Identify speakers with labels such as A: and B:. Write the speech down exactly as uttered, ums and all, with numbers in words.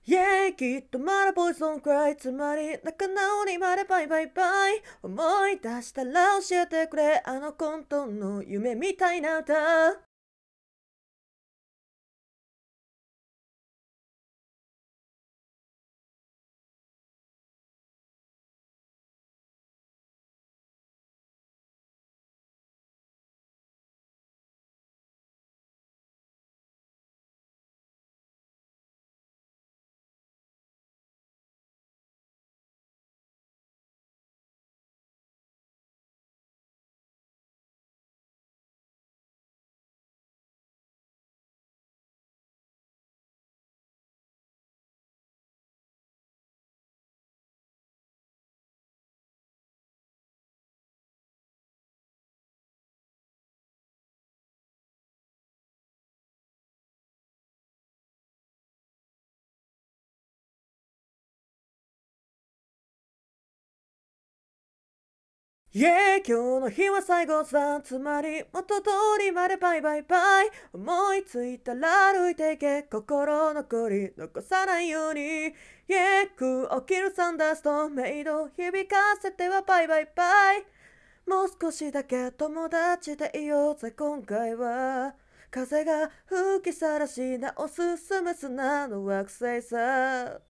A: Yeah きっとまだボイスオンクライつまり仲直りまでバイバイバイ思い出したら教えてくれあの混沌の夢みたいな歌Yeah 今日の日は最後さつまり元通りまでバイバイバイ思いついたら歩いていけ心残り残さないように Yeah 起きるサンダーストメイド響かせてはバイバイバイもう少しだけ友達でいようぜ今回は風が吹きさらし直すスムスなの惑星さ